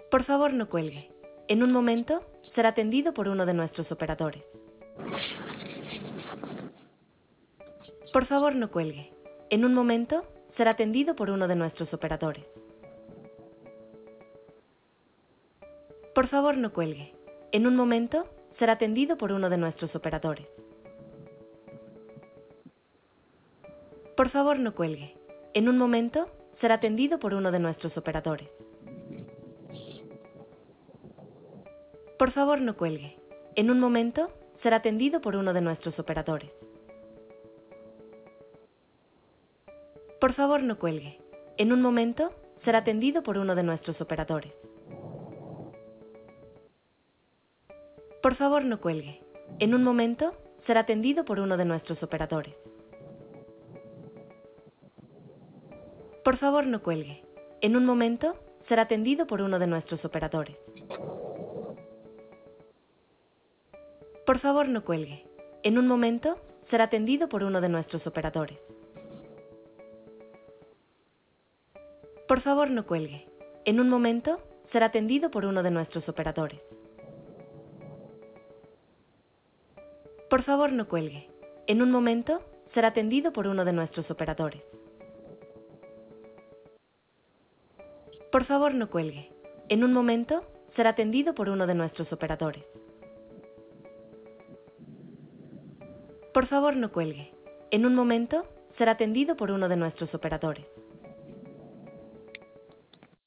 Por favor, no cuelgue. En un momento, será atendido por uno de nuestros operadores. Por favor, no cuelgue. En un momento, será atendido por uno de nuestros operadores. Por favor, no cuelgue. En un momento, será atendido por uno de nuestros operadores. Por favor, no cuelgue. En un momento, será atendido por uno de nuestros operadores. Por favor, no cuelgue. En un momento, será atendido por uno de nuestros operadores. Por favor, no cuelgue. En un momento, será atendido por uno de nuestros operadores. Por favor, no cuelgue. En un momento, será atendido por uno de nuestros operadores. Por favor, no cuelgue. En un momento, será atendido por uno de nuestros operadores. Por favor, no cuelgue. En un momento, será atendido por uno de nuestros operadores. Por favor, no cuelgue. En un momento, será atendido por uno de nuestros operadores. Por favor, no cuelgue. En un momento, será atendido por uno de nuestros operadores. Por favor, no cuelgue. En un momento, será atendido por uno de nuestros operadores. Por favor, no cuelgue. En un momento, será atendido por uno de nuestros operadores.